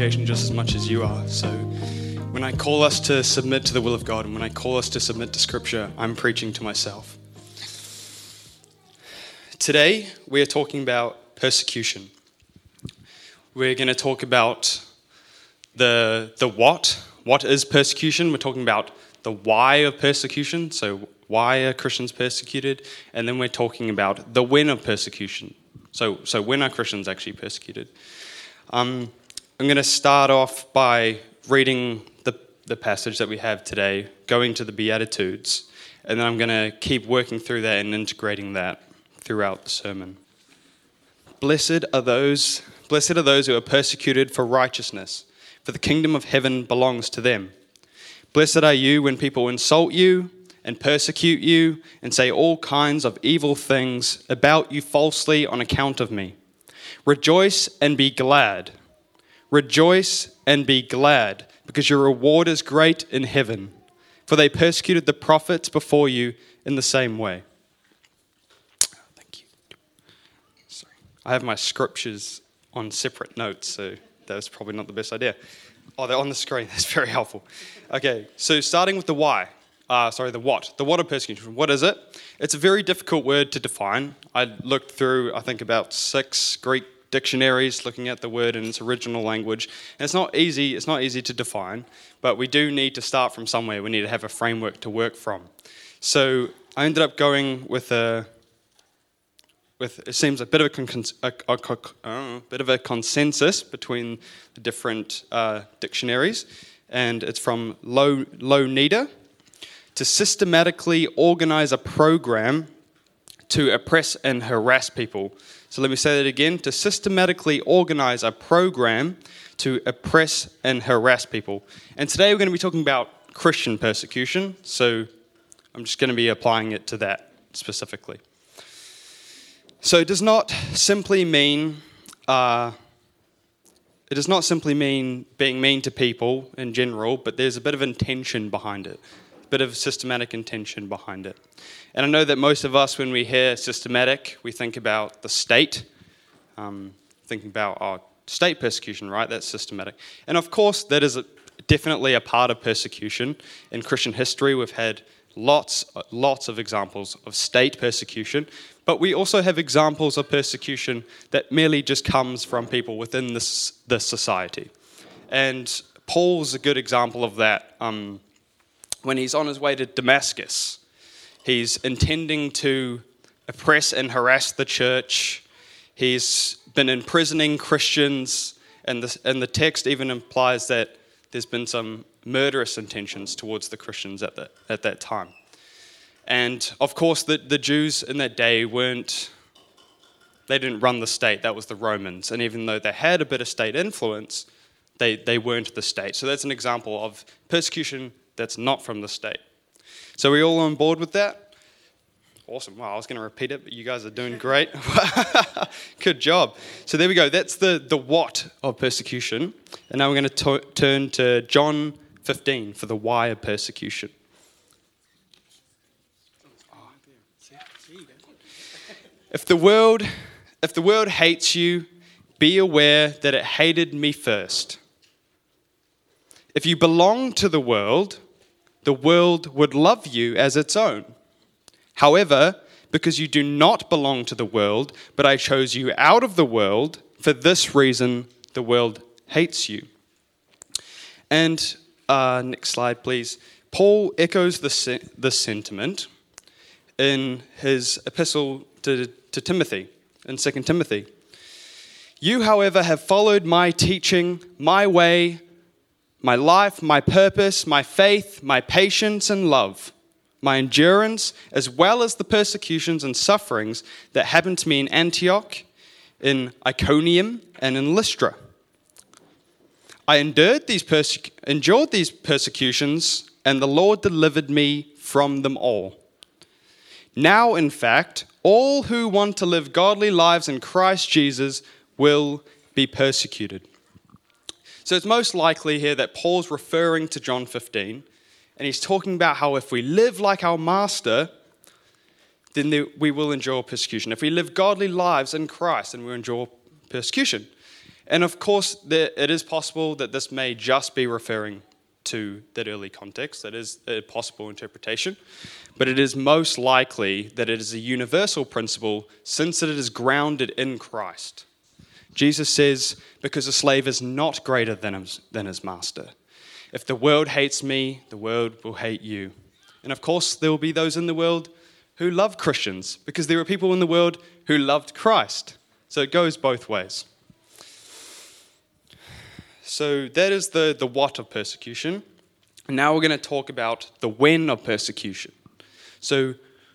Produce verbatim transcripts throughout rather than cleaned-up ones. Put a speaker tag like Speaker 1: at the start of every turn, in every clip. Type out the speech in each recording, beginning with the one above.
Speaker 1: congregation just as much as you are. So when I call us to submit to the will of God and when I call us to submit to Scripture, I'm preaching to myself. Today, we are talking about persecution. We're going to talk about the the what. What is persecution? We're talking about the why of persecution. So why are Christians persecuted? And then we're talking about the when of persecution. So so when are Christians actually persecuted? Um, I'm going to start off by reading the, the passage that we have today, going to the Beatitudes, and then I'm going to keep working through that and integrating that throughout the sermon. Blessed are those, blessed are those who are persecuted for righteousness, for the kingdom of heaven belongs to them. Blessed are you when people insult you and persecute you and say all kinds of evil things about you falsely on account of me. Rejoice and be glad. Rejoice and be glad, because your reward is great in heaven, for they persecuted the prophets before you in the same way. Thank you. Sorry. I have my scriptures on separate notes, so that was probably not the best idea. Oh, they're on the screen. That's very helpful. Okay, so starting with the why. Uh, sorry, the what. The what of persecution. What is it? It's a very difficult word to define. I looked through, I think, about six Greek dictionaries looking at the word in its original language. And it's not easy, it's not easy to define, but we do need to start from somewhere. We need to have a framework to work from. So I ended up going with a with it seems a bit of a, con- a, a, a uh, bit of a consensus between the different uh, dictionaries, and it's from Lo Louw-Nida. To systematically organize a program to oppress and harass people. So let me say that again. To systematically organize a program to oppress and harass people. And today we're going to be talking about Christian persecution. So I'm just going to be applying it to that specifically. So it does not simply mean uh, it does not simply mean being mean to people in general, but there's a bit of intention behind it. Bit of systematic intention behind it. And I know that most of us, when we hear systematic, we think about the state, um, thinking about our state persecution, right? That's systematic. And of course, that is a, definitely a part of persecution. In Christian history, we've had lots, lots of examples of state persecution, but we also have examples of persecution that merely just comes from people within this, this society. And Paul's a good example of that. Um, When he's on his way to Damascus, he's intending to oppress and harass the church. He's been imprisoning Christians, and the, and the text even implies that there's been some murderous intentions towards the Christians at, the, at that time. And of course, the, the Jews in that day weren't, they didn't run the state, that was the Romans. And even though they had a bit of state influence, they, they weren't the state. So that's an example of persecution that's not from the state. So are we all on board with that? Awesome. Wow, I was going to repeat it, but you guys are doing great. Good job. So there we go. That's the, the what of persecution. And now we're going to to- turn to John fifteen for the why of persecution. If the world, if the world hates you, be aware that it hated me first. If you belong to the world, the world would love you as its own. However, because you do not belong to the world, but I chose you out of the world, for this reason the world hates you. And uh, next slide, please. Paul echoes the se- the sentiment in his epistle to, to Timothy, in Second Timothy. You, however, have followed my teaching, my way, my life, my purpose, my faith, my patience and love, my endurance, as well as the persecutions and sufferings that happened to me in Antioch, in Iconium, and in Lystra. I endured these perse- endured these persecutions, and the Lord delivered me from them all. Now, in fact, all who want to live godly lives in Christ Jesus will be persecuted. So it's most likely here that Paul's referring to John fifteen, and he's talking about how if we live like our master, then we will endure persecution. If we live godly lives in Christ, then we'll endure persecution. And of course, there, it is possible that this may just be referring to that early context. That is a possible interpretation. But it is most likely that it is a universal principle since it is grounded in Christ. Jesus says, because a slave is not greater than his, than his master. If the world hates me, the world will hate you. And of course, there will be those in the world who love Christians, because there are people in the world who loved Christ. So it goes both ways. So that is the, the what of persecution. And now we're going to talk about the when of persecution. So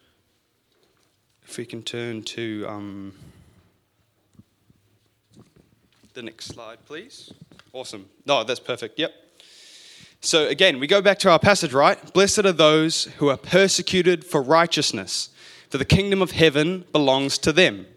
Speaker 1: if we can turn to um, the next slide, please. Awesome. No, that's perfect. Yep. So again, we go back to our passage, right? Blessed are those who are persecuted for righteousness, for the kingdom of heaven belongs to them.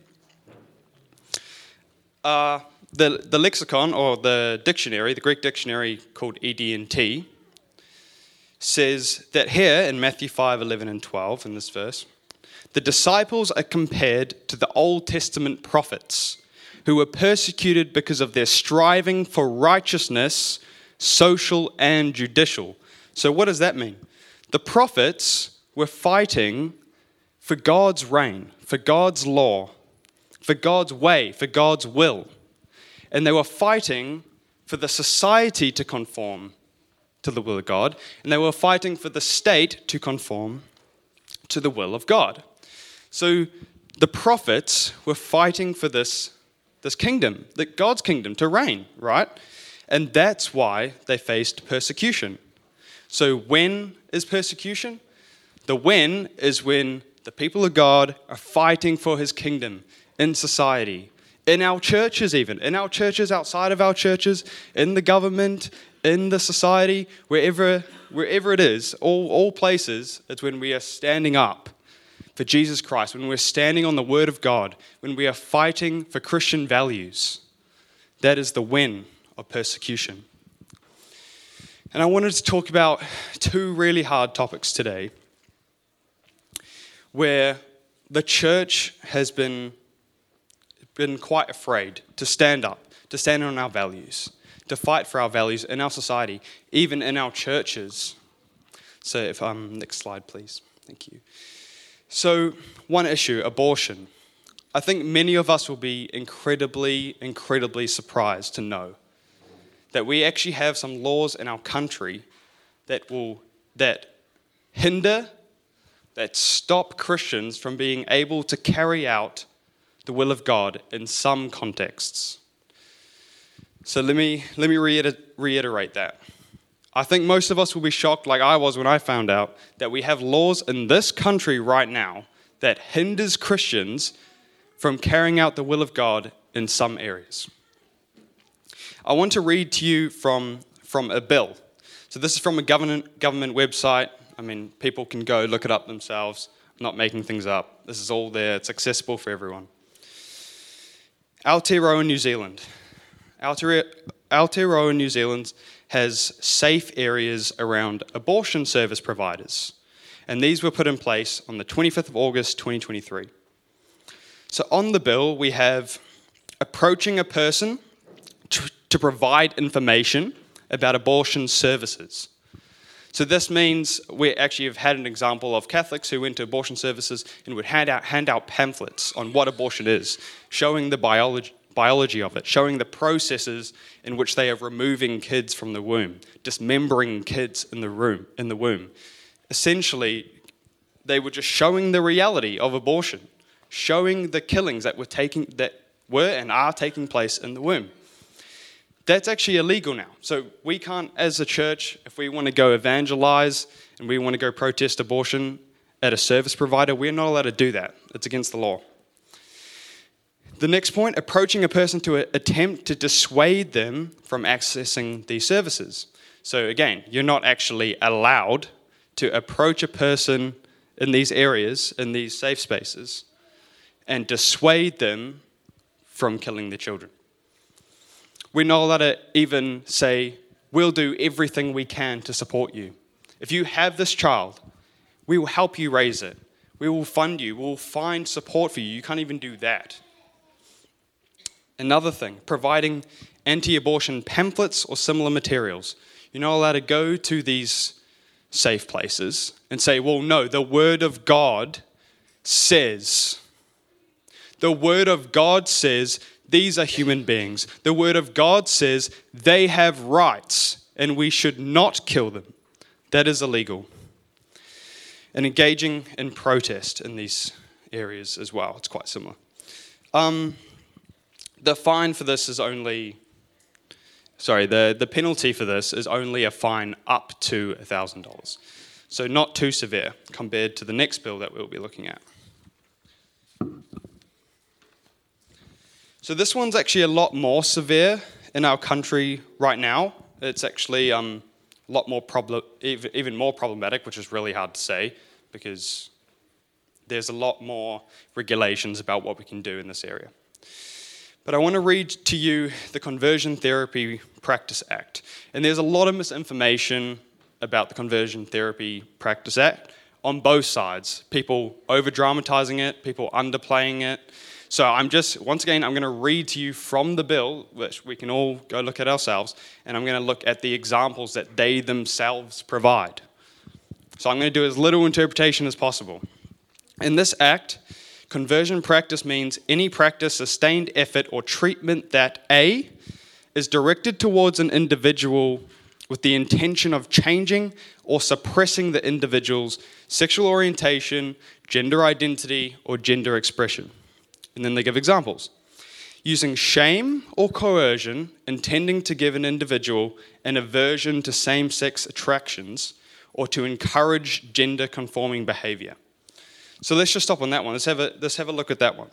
Speaker 1: Uh, the, the lexicon, or the dictionary, the Greek dictionary called E D N T, says that here in Matthew five, eleven and twelve, in this verse, the disciples are compared to the Old Testament prophets who were persecuted because of their striving for righteousness, social and judicial. So what does that mean? The prophets were fighting for God's reign, for God's law, for God's way, for God's will. And they were fighting for the society to conform to the will of God, and they were fighting for the state to conform to the will of God. So the prophets were fighting for this, this kingdom, the God's kingdom, to reign, right? And that's why they faced persecution. So when is persecution? The when is when the people of God are fighting for his kingdom in society, in our churches even, in our churches, outside of our churches, in the government, in the society, wherever wherever it is, all, all places, it's when we are standing up for Jesus Christ, when we're standing on the word of God, when we are fighting for Christian values. That is the when of persecution. And I wanted to talk about two really hard topics today where the church has been, been quite afraid to stand up, to stand on our values, to fight for our values in our society, even in our churches. So if um, next slide, please. Thank you. So one issue, abortion. I think many of us will be incredibly, incredibly surprised to know that we actually have some laws in our country that will that hinder, that stop Christians from being able to carry out the will of God in some contexts. So let me let me reiter- reiterate that. I think most of us will be shocked, like I was when I found out, that we have laws in this country right now that hinders Christians from carrying out the will of God in some areas. I want to read to you from, from a bill. So this is from a government government website. I mean, people can go look it up themselves. I'm not making things up. This is all there. It's accessible for everyone. Aotearoa, New Zealand. Aotearoa, Aotearoa, New Zealand has safe areas around abortion service providers. And these were put in place on the twenty-fifth of August, twenty twenty-three. So on the bill, we have approaching a person to, to provide information about abortion services. So this means we actually have had an example of Catholics who went to abortion services and would hand out, hand out pamphlets on what abortion is, showing the biology, biology of it, showing the processes in which they are removing kids from the womb, dismembering kids in the room, in the womb. Essentially, they were just showing the reality of abortion, showing the killings that were taking that were and are taking place in the womb. That's actually illegal now. So we can't, as a church, if we want to go evangelize and we want to go protest abortion at a service provider, we're not allowed to do that. It's against the law. The next point, approaching a person to attempt to dissuade them from accessing these services. So again, you're not actually allowed to approach a person in these areas, in these safe spaces, and dissuade them from killing their children. We're not allowed to even say, we'll do everything we can to support you. If you have this child, we will help you raise it. We will fund you. We'll find support for you. You can't even do that. Another thing, providing anti-abortion pamphlets or similar materials. You're not allowed to go to these safe places and say, well, no, the Word of God says. The Word of God says these are human beings. The Word of God says they have rights and we should not kill them. That is illegal. And engaging in protest in these areas as well. It's quite similar. Um, the fine for this is only, sorry, the, the penalty for this is only a fine up to one thousand dollars. So not too severe compared to the next bill that we'll be looking at. So this one's actually a lot more severe in our country right now. It's actually um, a lot more problem, even more problematic, which is really hard to say because there's a lot more regulations about what we can do in this area. But I want to read to you the Conversion Therapy Practice Act. And there's a lot of misinformation about the Conversion Therapy Practice Act on both sides. People over-dramatizing it, people underplaying it. So I'm just, once again, I'm going to read to you from the bill, which we can all go look at ourselves, and I'm going to look at the examples that they themselves provide. So I'm going to do as little interpretation as possible. In this act, conversion practice means any practice, sustained effort, or treatment that A, is directed towards an individual with the intention of changing or suppressing the individual's sexual orientation, gender identity, or gender expression. And then they give examples. Using shame or coercion, intending to give an individual an aversion to same-sex attractions or to encourage gender-conforming behavior. So let's just stop on that one. Let's have a, let's have a look at that one.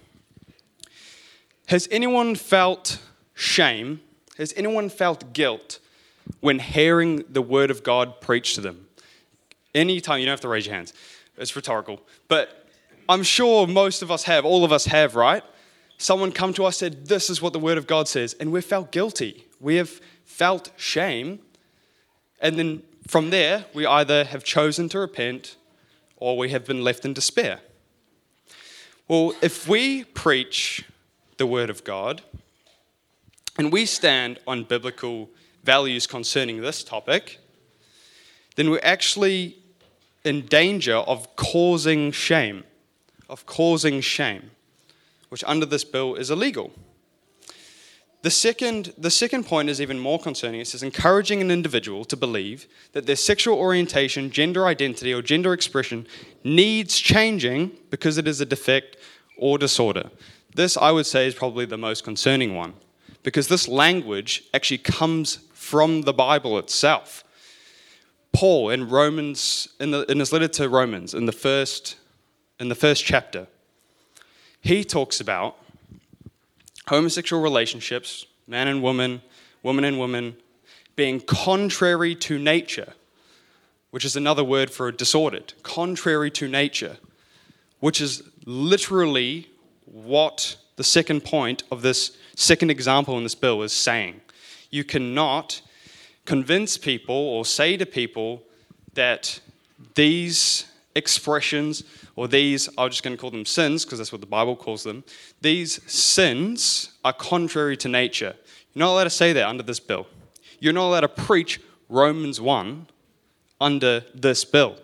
Speaker 1: Has anyone felt shame? Has anyone felt guilt when hearing the word of God preached to them? Anytime, you don't have to raise your hands. It's rhetorical. But I'm sure most of us have, all of us have, right? Someone come to us and said, this is what the word of God says, and we felt guilty. We have felt shame, and then from there, we either have chosen to repent or we have been left in despair. Well, if we preach the word of God and we stand on biblical values concerning this topic, then we're actually in danger of causing shame, of causing shame, which under this bill is illegal. The second, the second point is even more concerning. It says encouraging an individual to believe that their sexual orientation, gender identity, or gender expression needs changing because it is a defect or disorder. This, I would say, is probably the most concerning one because this language actually comes from the Bible itself. Paul in Romans, in, the, in his letter to Romans, in the first, in the first chapter, he talks about homosexual relationships, man and woman, woman and woman, being contrary to nature, which is another word for disordered, contrary to nature, which is literally what the second point of this second example in this bill is saying. You cannot convince people or say to people that these expressions or these, I'm just going to call them sins because that's what the Bible calls them, these sins are contrary to nature. You're not allowed to say that under this bill. You're not allowed to preach Romans one under this bill.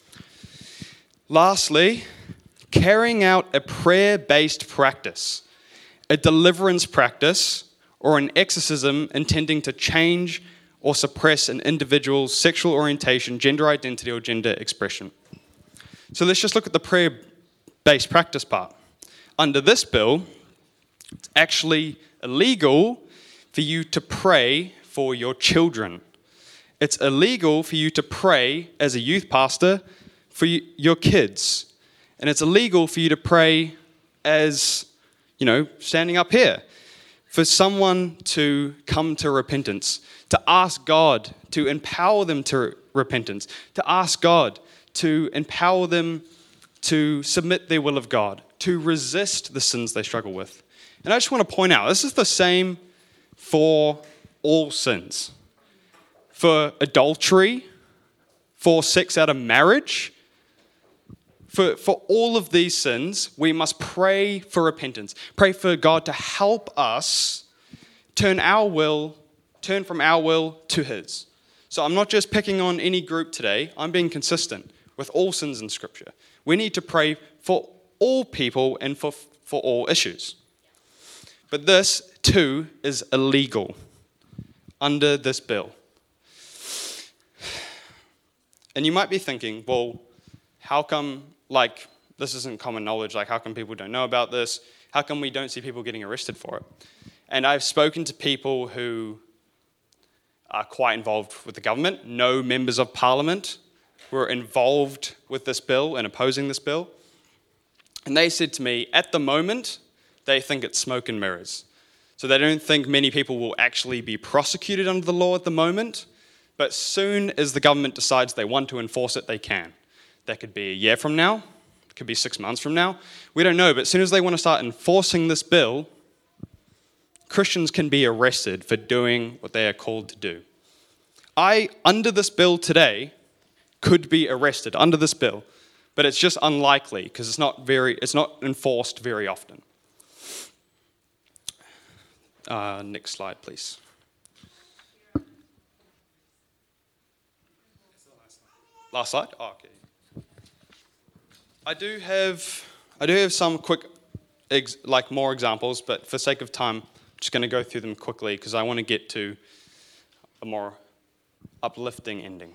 Speaker 1: Lastly, carrying out a prayer-based practice, a deliverance practice, or an exorcism intending to change or suppress an individual's sexual orientation, gender identity, or gender expression. So let's just look at the prayer-based practice part. Under this bill, it's actually illegal for you to pray for your children. It's illegal for you to pray as a youth pastor for you, your kids. And it's illegal for you to pray as, you know, standing up here. For someone to come to repentance, to ask God to empower them to repentance, to ask God to empower them to submit their will of God, to resist the sins they struggle with. And I just want to point out, this is the same for all sins. For adultery, for sex out of marriage, for, for all of these sins, we must pray for repentance. Pray for God to help us turn our will, turn from our will to his. So I'm not just picking on any group today. I'm being consistent with all sins in Scripture. We need to pray for all people and for, for all issues. But this, too, is illegal under this bill. And you might be thinking, well, how come, like, this isn't common knowledge? Like, how come people don't know about this? How come we don't see people getting arrested for it? And I've spoken to people who are quite involved with the government, know members of parliament who are involved with this bill and opposing this bill. And they said to me, at the moment, they think it's smoke and mirrors. So they don't think many people will actually be prosecuted under the law at the moment, but soon as the government decides they want to enforce it, they can. That could be a year from now, it could be six months from now. We don't know, but as soon as they want to start enforcing this bill, Christians can be arrested for doing what they are called to do. I, under this bill today, could be arrested under this bill, but it's just unlikely because it's not very, it's not enforced very often. Uh, next slide, please. Last slide? Oh, okay. I do have, I do have some quick, ex, like more examples, but for sake of time, I'm just going to go through them quickly because I want to get to a more uplifting ending.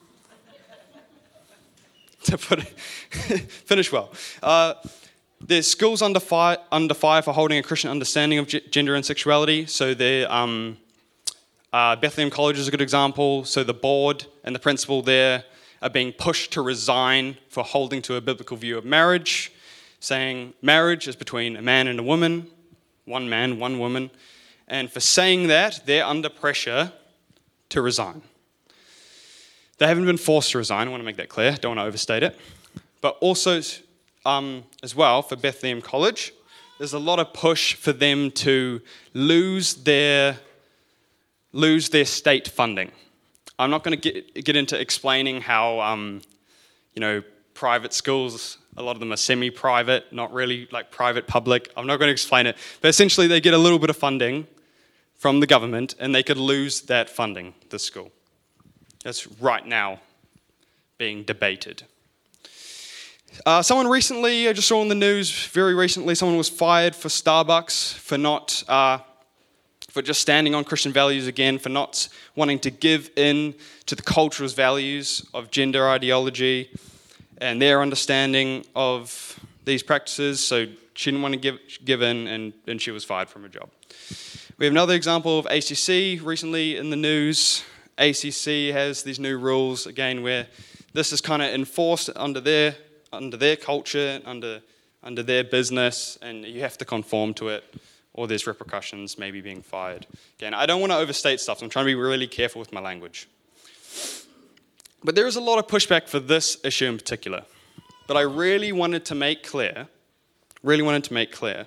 Speaker 1: To put it, finish well. Uh, there's schools under fire, under fire for holding a Christian understanding of g- gender and sexuality. So there, um, uh, Bethlehem College is a good example. So the board and the principal there are being pushed to resign for holding to a biblical view of marriage, saying marriage is between a man and a woman, one man, one woman. And for saying that, they're under pressure to resign. They haven't been forced to resign, I want to make that clear, don't want to overstate it. But also, um, as well, for Bethlehem College, there's a lot of push for them to lose their, lose their state funding. I'm not going to get, get into explaining how, um, you know, private schools, a lot of them are semi-private, not really like private public. I'm not going to explain it. But essentially, they get a little bit of funding from the government, and they could lose that funding, the school. That's right now being debated. Uh, someone recently, I just saw on the news very recently, someone was fired for Starbucks for not, uh, for just standing on Christian values again, for not wanting to give in to the cultural values of gender ideology and their understanding of these practices. So she didn't want to give, give in, and, and she was fired from her job. We have another example of A C C recently in the news. A C C has these new rules, again, where this is kind of enforced under their under their culture, under under their business, and you have to conform to it, or there's repercussions, maybe being fired. Again, I don't want to overstate stuff, so I'm trying to be really careful with my language. But there is a lot of pushback for this issue in particular. But I really wanted to make clear, really wanted to make clear,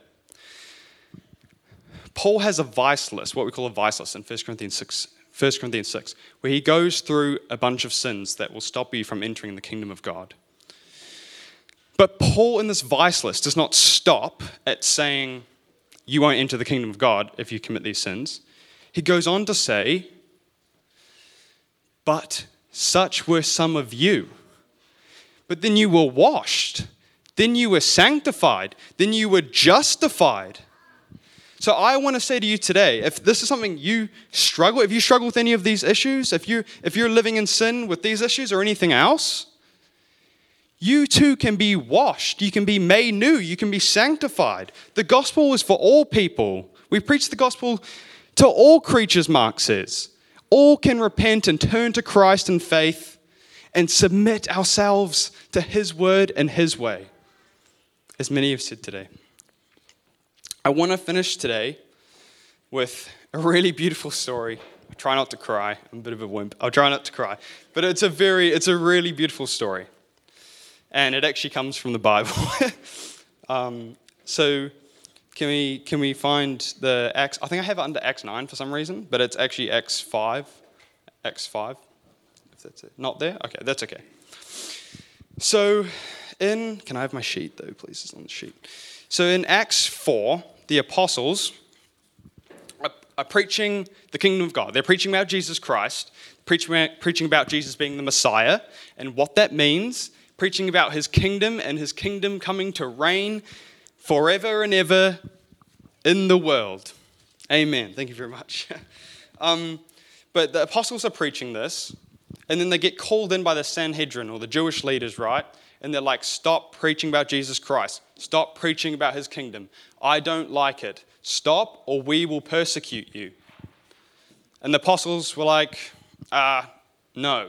Speaker 1: Paul has a vice list, what we call a vice list in First Corinthians six, First Corinthians six, where he goes through a bunch of sins that will stop you from entering the kingdom of God. But Paul in this vice list does not stop at saying you won't enter the kingdom of God if you commit these sins. He goes on to say, but such were some of you. But then you were washed. Then you were sanctified. Then you were justified. So I want to say to you today, if this is something you struggle, if you struggle with any of these issues, if you if you're living in sin with these issues or anything else, you too can be washed. You can be made new. You can be sanctified. The gospel is for all people. We preach the gospel to all creatures, Mark says. All can repent and turn to Christ in faith and submit ourselves to his word and his way, as many have said today. I want to finish today with a really beautiful story. I try not to cry. I'm a bit of a wimp. I'll try not to cry. But it's a very, it's a really beautiful story. And it actually comes from the Bible. um, so can we can we find the Acts? I think I have it under Acts nine for some reason, but it's actually Acts five. Acts five, if that's it. Not there? Okay, that's okay. So in, can I have my sheet though, please? It's on the sheet. So in Acts four, the apostles, are preaching the kingdom of God. They're preaching about Jesus Christ, preaching about, preaching about Jesus being the Messiah, and what that means, preaching about his kingdom and his kingdom coming to reign forever and ever in the world. Amen. Thank you very much. um, but the apostles are preaching this, and then they get called in by the Sanhedrin, or the Jewish leaders, right? And they're like, stop preaching about Jesus Christ. Stop preaching about his kingdom. I don't like it. Stop, or we will persecute you. And the apostles were like, uh, no.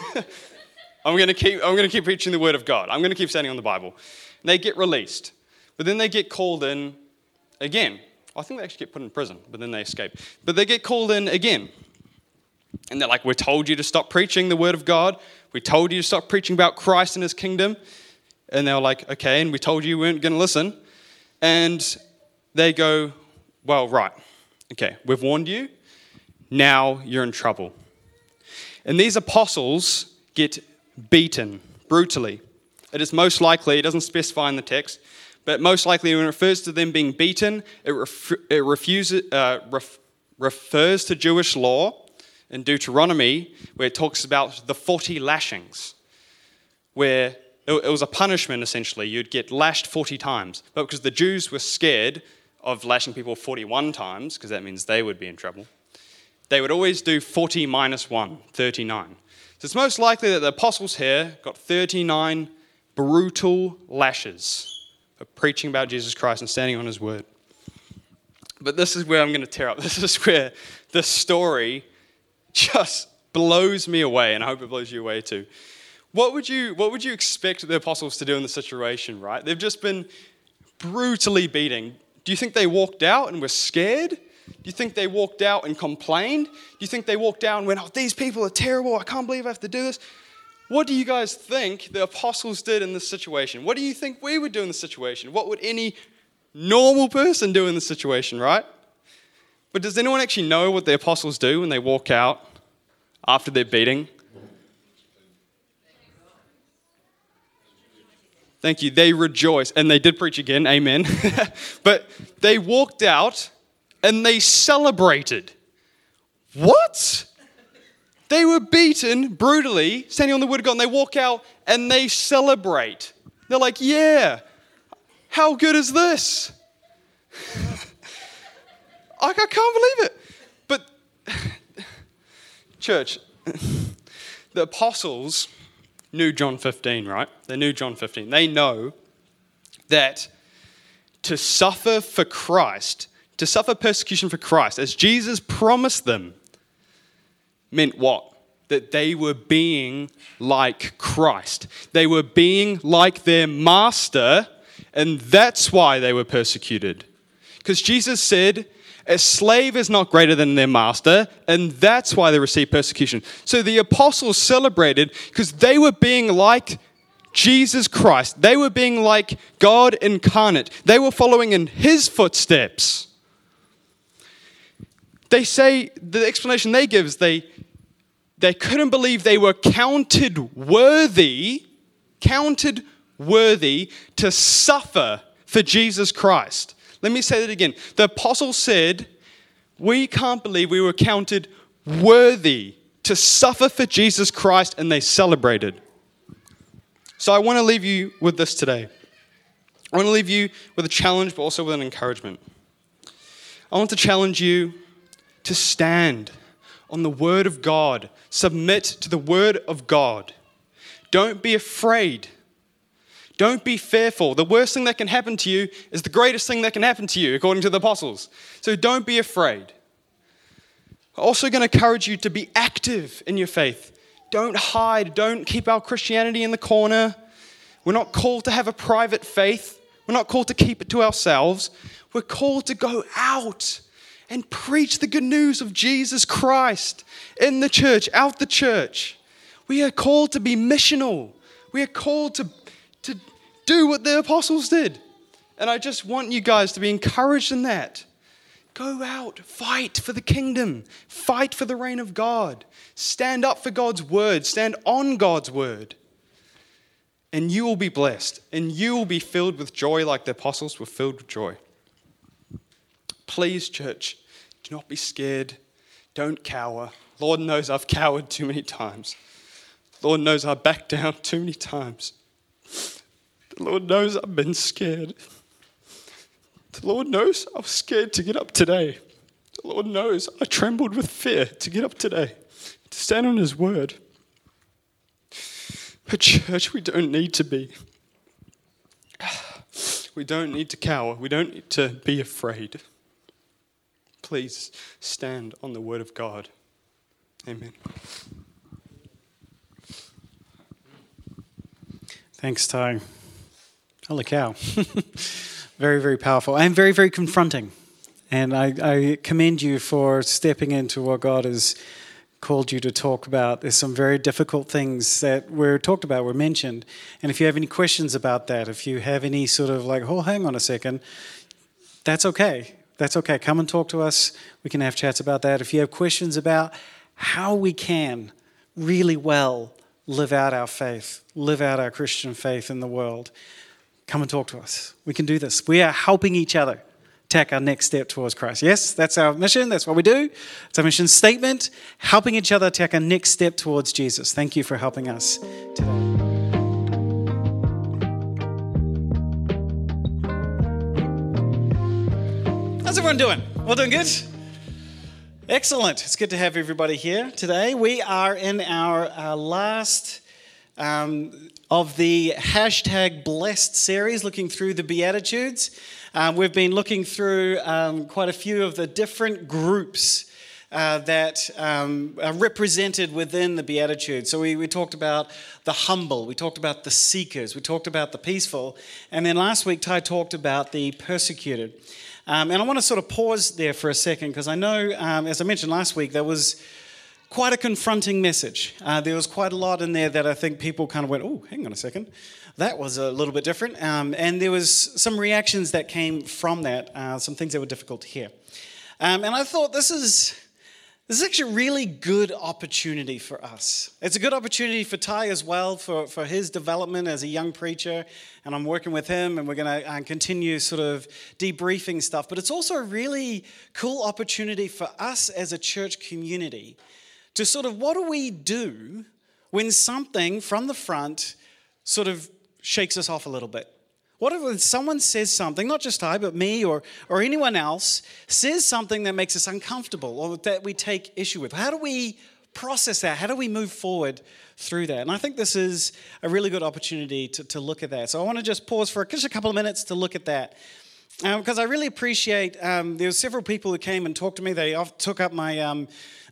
Speaker 1: I'm going to keep I'm going to keep preaching the word of God. I'm going to keep standing on the Bible. And they get released. But then they get called in again. I think they actually get put in prison, but then they escape. But they get called in again. And they're like, we told you to stop preaching the word of God. We told you to stop preaching about Christ and his kingdom. And they were like, okay, and we told you you weren't going to listen. And they go, well, right, okay, we've warned you. Now you're in trouble. And these apostles get beaten brutally. It is most likely, it doesn't specify in the text, but most likely when it refers to them being beaten, it, ref, it refuses, uh, ref, refers to Jewish law in Deuteronomy, where it talks about the forty lashings, where it, it was a punishment essentially. You'd get lashed forty times. But because the Jews were scared of lashing people forty-one times, because that means they would be in trouble, they would always do forty minus one, thirty-nine. So it's most likely that the apostles here got thirty-nine brutal lashes for preaching about Jesus Christ and standing on his word. But this is where I'm going to tear up. This is where this story just blows me away, and I hope it blows you away too. What would you, what would you expect the apostles to do in the situation, right? They've just been brutally beating. Do you think they walked out and were scared? Do you think they walked out and complained? Do you think they walked out and went, oh, these people are terrible, I can't believe I have to do this? What do you guys think the apostles did in this situation? What do you think we would do in this situation? What would any normal person do in this situation, right? But does anyone actually know what the apostles do when they walk out after their beating? Thank you. They rejoice. And they did preach again. Amen. But they walked out and they celebrated. What? They were beaten brutally, standing on the word of God, and they walk out and they celebrate. They're like, yeah, how good is this? I can't believe it. But, church, the apostles knew John fifteen, right? They knew John fifteen. They know that to suffer for Christ, to suffer persecution for Christ, as Jesus promised them, meant what? That they were being like Christ. They were being like their master, and that's why they were persecuted. Because Jesus said, a slave is not greater than their master, and that's why they received persecution. So the apostles celebrated because they were being like Jesus Christ. They were being like God incarnate. They were following in his footsteps. They say, the explanation they give is they, they couldn't believe they were counted worthy, counted worthy to suffer for Jesus Christ. Let me say that again. The apostles said, we can't believe we were counted worthy to suffer for Jesus Christ, and they celebrated. So I want to leave you with this today. I want to leave you with a challenge, but also with an encouragement. I want to challenge you to stand on the word of God. Submit to the word of God. Don't be afraid. Don't be fearful. The worst thing that can happen to you is the greatest thing that can happen to you, according to the apostles. So don't be afraid. I'm also going to encourage you to be active in your faith. Don't hide. Don't keep our Christianity in the corner. We're not called to have a private faith. We're not called to keep it to ourselves. We're called to go out and preach the good news of Jesus Christ in the church, out the church. We are called to be missional. We are called to to do what the apostles did. And I just want you guys to be encouraged in that. Go out, fight for the kingdom, fight for the reign of God. Stand up for God's word, stand on God's word. And you will be blessed, and you will be filled with joy like the apostles were filled with joy. Please, church, Do not be scared. Don't cower. Lord knows I've cowered too many times. Lord knows I backed down too many times. The Lord knows I've been scared. The Lord knows I was scared to get up today. The Lord knows I trembled with fear to get up today, to stand on His word. But church, we don't need to be. We don't need to cower. We don't need to be afraid. Please stand on the word of God. Amen.
Speaker 2: Thanks, Ty. Holy cow. Very, very powerful and very, very confronting. And I, I commend you for stepping into what God has called you to talk about. There's some very difficult things that were talked about, were mentioned. And if you have any questions about that, if you have any sort of like, oh, hang on a second, that's okay. That's okay. Come and talk to us. We can have chats about that. If you have questions about how we can really well live out our faith, live out our Christian faith in the world, come and talk to us. We can do this. We are helping each other take our next step towards Christ. Yes, that's our mission. That's what we do. It's our mission statement, helping each other take our next step towards Jesus. Thank you for helping us today. How's everyone doing? All doing good? Excellent. It's good to have everybody here today. We are in our, our last um, of the hashtag blessed series, looking through the Beatitudes. Um, we've been looking through um, quite a few of the different groups uh, that um, are represented within the Beatitudes. So we, we talked about the humble, we talked about the seekers, we talked about the peaceful, and then last week Ty talked about the persecuted. Um, and I want to sort of pause there for a second because I know, um, as I mentioned last week, there was quite a confronting message. Uh, there was quite a lot in there that I think people kind of went, oh, hang on a second. That was a little bit different. Um, and there was some reactions that came from that, uh, some things that were difficult to hear. Um, and I thought this is this is actually a really good opportunity for us. It's a good opportunity for Ty as well, for, for his development as a young preacher. And I'm working with him, and we're going to uh, continue sort of debriefing stuff. But it's also a really cool opportunity for us as a church community to sort of, what do we do when something from the front sort of shakes us off a little bit? What if when someone says something, not just I, but me or, or anyone else, says something that makes us uncomfortable or that we take issue with? How do we process that? How do we move forward through that? And I think this is a really good opportunity to, to look at that. So I want to just pause for just a couple of minutes to look at that. Um, because I really appreciate, um, there were several people who came and talked to me. They off, took up my um,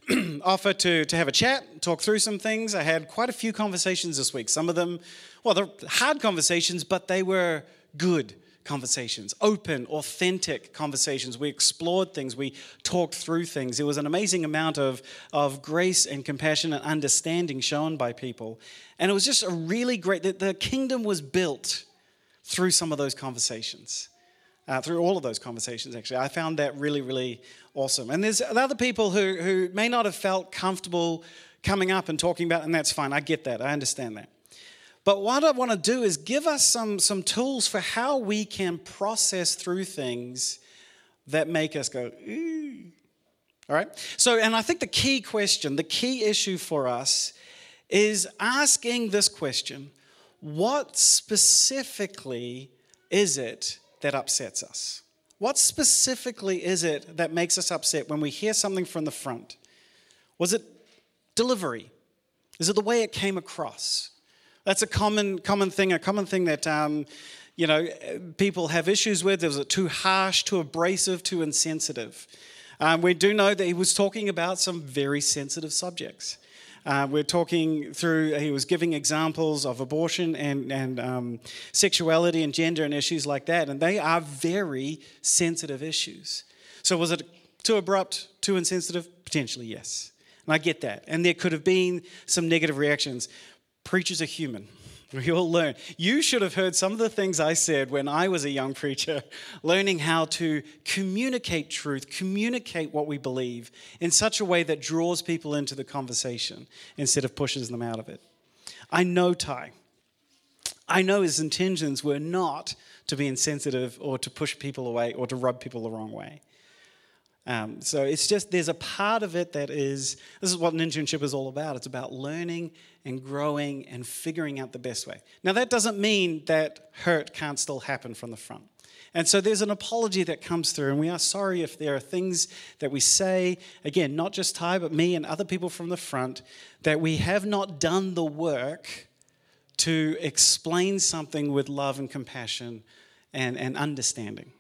Speaker 2: offer to, to have a chat, talk through some things. I had quite a few conversations this week. Some of them, well, they're hard conversations, but they were good conversations, open, authentic conversations. We explored things. We talked through things. There was an amazing amount of, of grace and compassion and understanding shown by people. And it was just a really great, the, the kingdom was built through some of those conversations. Uh, through all of those conversations, actually. I found that really, really awesome. And there's other people who, who may not have felt comfortable coming up and talking about it, and that's fine. I get that. I understand that. But what I want to do is give us some, some tools for how we can process through things that make us go, ooh. All right? So, and I think the key question, the key issue for us is asking this question: what specifically is it that upsets us? What specifically is it that makes us upset when we hear something from the front? Was it delivery? Is it the way it came across? That's a common common thing, a common thing that um, you know people have issues with. Was it too harsh, too abrasive, too insensitive? Um, we do know that he was talking about some very sensitive subjects. Uh, we're talking through, he was giving examples of abortion and, and um, sexuality and gender and issues like that, and they are very sensitive issues. So was it too abrupt, too insensitive? Potentially, yes. And I get that. And there could have been some negative reactions. Preachers are human. We all learn. You should have heard some of the things I said when I was a young preacher, learning how to communicate truth, communicate what we believe in such a way that draws people into the conversation instead of pushes them out of it. I know Ty. I know his intentions were not to be insensitive or to push people away or to rub people the wrong way. Um, so it's just, there's a part of it that is, this is what an internship is all about. It's about learning and growing and figuring out the best way. Now, that doesn't mean that hurt can't still happen from the front. And so there's an apology that comes through, and we are sorry if there are things that we say, again, not just Ty, but me and other people from the front, that we have not done the work to explain something with love and compassion and, and understanding.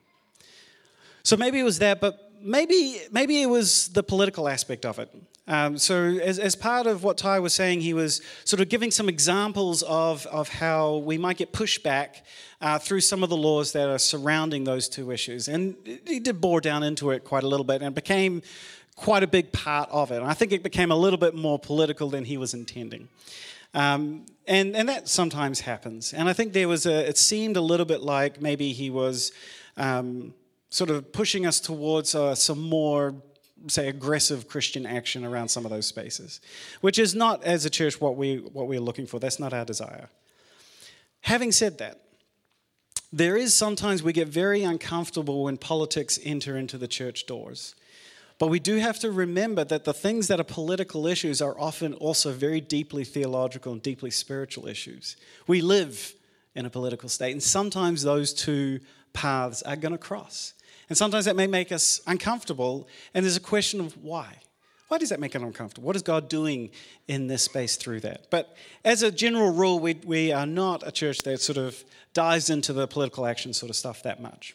Speaker 2: So maybe it was that, but maybe maybe it was the political aspect of it. Um, so as, as part of what Ty was saying, he was sort of giving some examples of, of how we might get pushback uh, through some of the laws that are surrounding those two issues. And he did bore down into it quite a little bit, and it became quite a big part of it. And I think it became a little bit more political than he was intending. Um, and, and that sometimes happens. And I think there was a, it seemed a little bit like maybe he was um, sort of pushing us towards uh, some more, say, aggressive Christian action around some of those spaces, which is not, as a church, what, we, what we're looking for. That's not our desire. Having said that, there is sometimes we get very uncomfortable when politics enter into the church doors. But we do have to remember that the things that are political issues are often also very deeply theological and deeply spiritual issues. We live in a political state, and sometimes those two paths are going to cross. And sometimes that may make us uncomfortable, and there's a question of why. Why does that make it uncomfortable? What is God doing in this space through that? But as a general rule, we, we are not a church that sort of dives into the political action sort of stuff that much.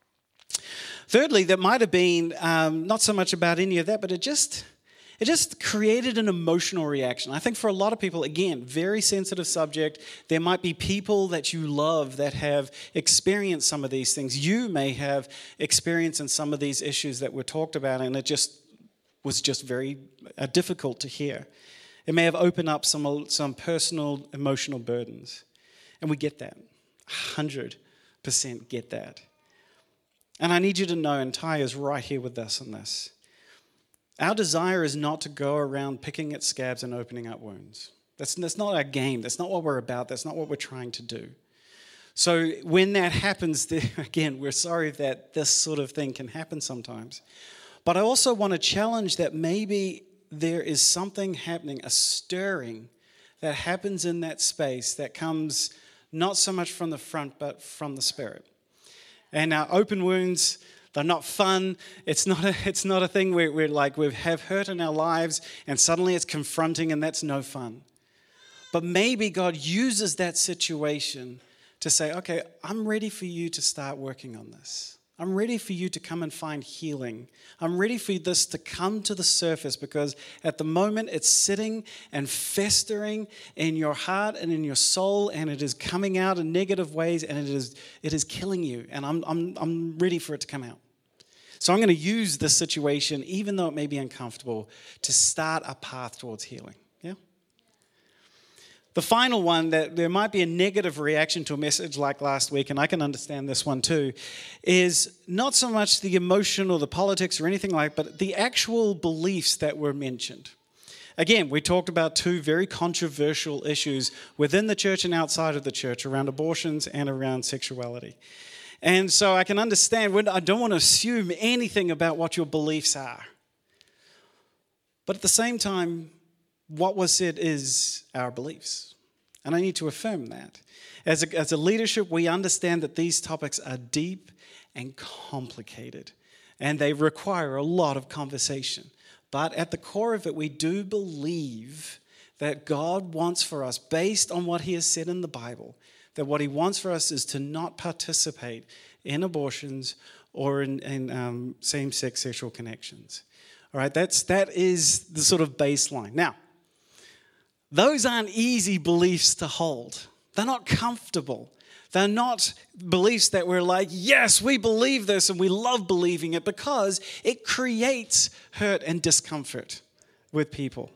Speaker 2: Thirdly, that might have been um, not so much about any of that, but it just it just created an emotional reaction. I think for a lot of people, again, very sensitive subject. There might be people that you love that have experienced some of these things. You may have experienced in some of these issues that were talked about, and it just was just very uh, difficult to hear. It may have opened up some some personal emotional burdens, and we get that, one hundred percent get that. And I need you to know, and Ty is right here with us on this, our desire is not to go around picking at scabs and opening up wounds. That's, that's not our game. That's not what we're about. That's not what we're trying to do. So when that happens, again, we're sorry that this sort of thing can happen sometimes. But I also want to challenge that maybe there is something happening, a stirring that happens in that space that comes not so much from the front, but from the Spirit. And our open wounds, they're not fun. It's not a, it's not a thing where we're like we have hurt in our lives and suddenly it's confronting and that's no fun. But maybe God uses that situation to say, okay, I'm ready for you to start working on this. I'm ready for you to come and find healing. I'm ready for this to come to the surface because at the moment it's sitting and festering in your heart and in your soul, and it is coming out in negative ways, and it is it is killing you. And I'm I'm I'm ready for it to come out. So I'm going to use this situation, even though it may be uncomfortable, to start a path towards healing. Yeah. The final one, that there might be a negative reaction to a message like last week, and I can understand this one too, is not so much the emotion or the politics or anything like that, but the actual beliefs that were mentioned. Again, we talked about two very controversial issues within the church and outside of the church around abortions and around sexuality. And so I can understand, I don't want to assume anything about what your beliefs are. But at the same time, what was said is our beliefs. And I need to affirm that. As a, as a leadership, we understand that these topics are deep and complicated, and they require a lot of conversation. But at the core of it, we do believe that God wants for us, based on what he has said in the Bible, that what he wants for us is to not participate in abortions or in, in um, same-sex sexual connections. All right, that's, that is the sort of baseline. Now, those aren't easy beliefs to hold. They're not comfortable. They're not beliefs that we're like, yes, we believe this and we love believing it, because it creates hurt and discomfort with people.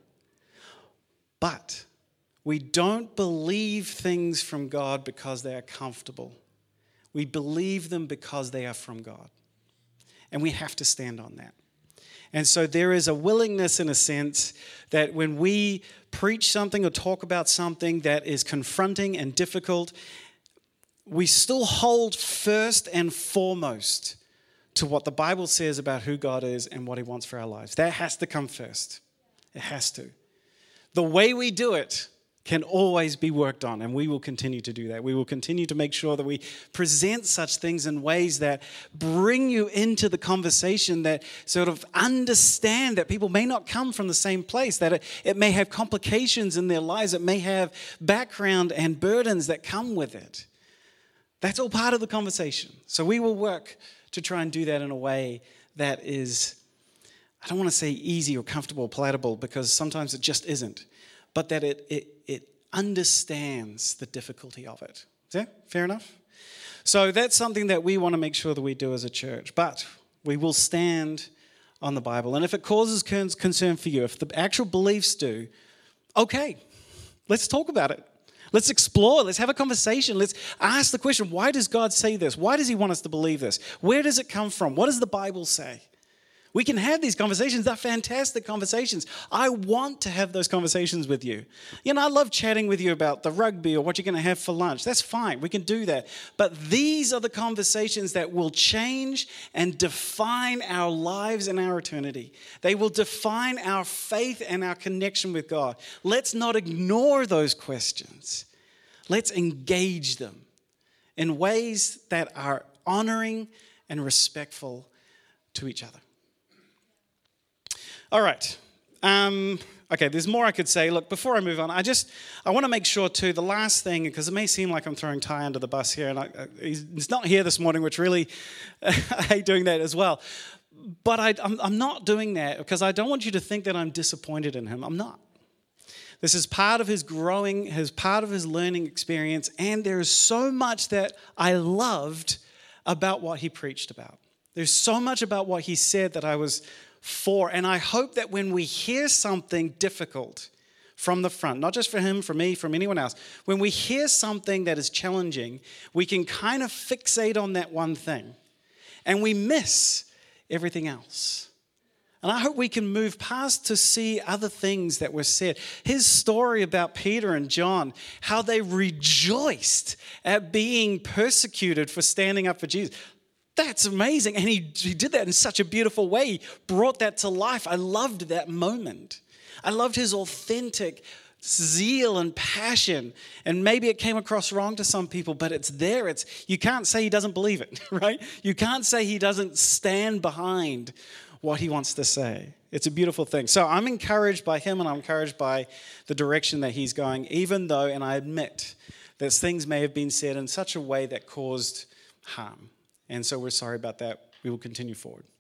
Speaker 2: But we don't believe things from God because they are comfortable. We believe them because they are from God. And we have to stand on that. And so there is a willingness, in a sense, that when we preach something or talk about something that is confronting and difficult, we still hold first and foremost to what the Bible says about who God is and what he wants for our lives. That has to come first. It has to. The way we do it can always be worked on, and we will continue to do that. We will continue to make sure that we present such things in ways that bring you into the conversation, that sort of understand that people may not come from the same place, that it, it may have complications in their lives, it may have background and burdens that come with it. That's all part of the conversation. So we will work to try and do that in a way that is, I don't want to say easy or comfortable or palatable, because sometimes it just isn't, but that it it it understands the difficulty of it. Is that fair enough? So that's something that we want to make sure that we do as a church. But we will stand on the Bible. And if it causes concern for you, if the actual beliefs do, okay, let's talk about it. Let's explore. Let's have a conversation. Let's ask the question, why does God say this? Why does he want us to believe this? Where does it come from? What does the Bible say? We can have these conversations. They're fantastic conversations. I want to have those conversations with you. You know, I love chatting with you about the rugby or what you're going to have for lunch. That's fine. We can do that. But these are the conversations that will change and define our lives and our eternity. They will define our faith and our connection with God. Let's not ignore those questions. Let's engage them in ways that are honoring and respectful to each other. All right. Um, okay, there's more I could say. Look, before I move on, I just, I want to make sure too, the last thing, because it may seem like I'm throwing Ty under the bus here, and I, uh, he's, he's not here this morning, which really, I hate doing that as well. But I, I'm, I'm not doing that because I don't want you to think that I'm disappointed in him. I'm not. This is part of his growing, his part of his learning experience, and there is so much that I loved about what he preached about. There's so much about what he said that I was for, and I hope that when we hear something difficult from the front, not just for him, for me, from anyone else, when we hear something that is challenging, we can kind of fixate on that one thing, and we miss everything else. And I hope we can move past to see other things that were said. His story about Peter and John, how they rejoiced at being persecuted for standing up for Jesus. That's amazing. And he, he did that in such a beautiful way. He brought that to life. I loved that moment. I loved his authentic zeal and passion. And maybe it came across wrong to some people, but it's there. It's you can't say he doesn't believe it, right? You can't say he doesn't stand behind what he wants to say. It's a beautiful thing. So I'm encouraged by him, and I'm encouraged by the direction that he's going, even though, and I admit, that things may have been said in such a way that caused harm. And so we're sorry about that. We will continue forward.